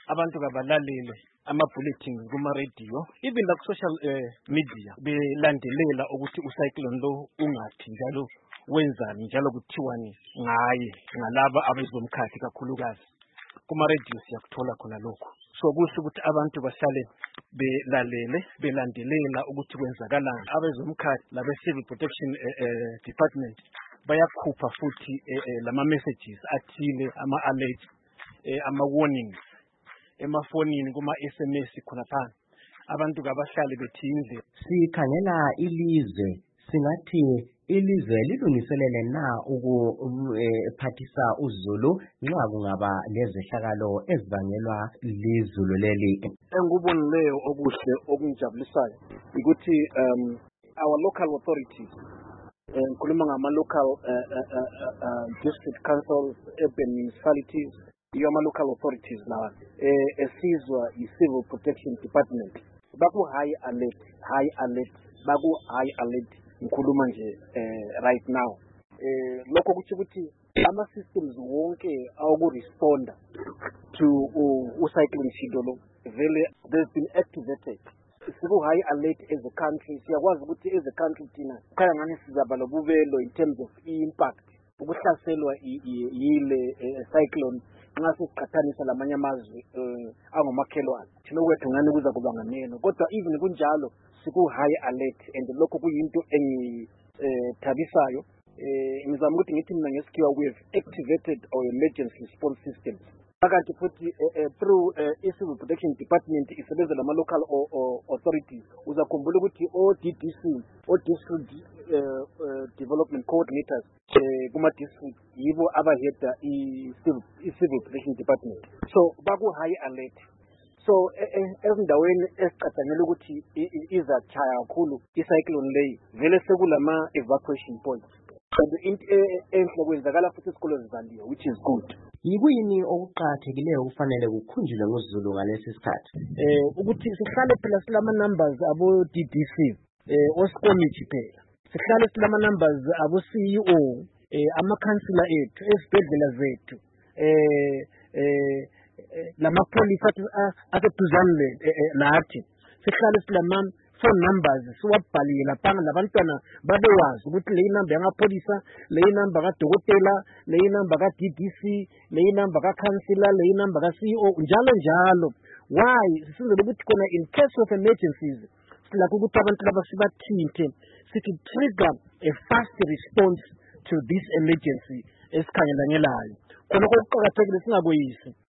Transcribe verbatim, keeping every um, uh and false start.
abantu kabalalele ama-bulletins kuma-radio, even la ku-social uh, media, belandelela ukuthi ucyclone lo ungathi njalo wenzani njalo kuthiwani ngaye ngalaba abezomkhathi kakhulukazi. Kuma-radio siyakuthola khona lokho. So kusho ukuthi abantu bahlale belalele belandelela ukuthi kwenzakalani. Abezomkhathi labe-civil protection uh, uh, department bayakhupha futhi uh, uh, lama messages athile, ama-alert, uh, ama-warnings emafonini kuma-S M S khona phansi. Abantu kabahlale bethindle. Sikhangela ilizwe singathi ilizwe lilungiselele na ukuphathisa uZulu nxa kungaba lezehlakalo ezibangelwa lizulu leli. Engubonileyo okuhle okungijabulisayo ukuthi um our local authorities, ngikhuluma ngama local uh, uh, uh, uh, district councils, urban municipalities, yoma local authorities lawa eh esizwa i-civil protection department baku high alert high alert baku high alert ngikhuluma nje eh right now eh lokho kuthi ukuthi ama systems wonke awu responda to ucyclone Shidolo vele they've been activated. Siku high alert as a country, siyakwazi ukuthi as a country thina khaya ngani sizaba lobubelo in terms of impact ukuhlaselwa yile cyclone nxa siqhathanisa lamanye amazwe angomakhelwane. Thina kwethu ngani kuza kuba nganeno, kodwa even kunjalo siku high alert and lokho kuyinto engithabisayo. Ngizama ukuthi ngithi mina ngesikhiwa we have activated our emergency response systems. Phakathi futhi through i-civil protection department isebenza lama local authorities. Uzakhumbula ukuthi o D D C, o district development coordinators kuma district yibo abaheda i-civil protection department. So baku high alert. So ezindaweni esicathangela ukuthi izachaya kakhulu icyclone leyi vele sekulama evacuation points. And into enhle kwenzakala futhi isikolo zivaliwe, which is good. Yikuyini okuqhathekileyo kufanele kukhunjulwe ngoZulu ngalesi sikhathi? Eh ukuthi sihlale phela silama numbers abo D D C, eh oskomiti phela. Sihlale silama numbers abo C E O, eh ama councillor ethu, esibhedlela zethu. Eh eh lama police aseduzane nathi. Sihlale silama phone numbers siwabhalile lapha labantwana babewazi ukuthi le number yangapolisa, le number kadokotela, le number ka D D C, le number ka councillor, le number ka C E O njalo njalo. Why sisizele ukuthi khona in case of emergencies silakho ukuthi abantu laba sibathinte sithi trigger a fast response to this emergency esikhangelangelayo. Khona okuqhakathekile singakoyisi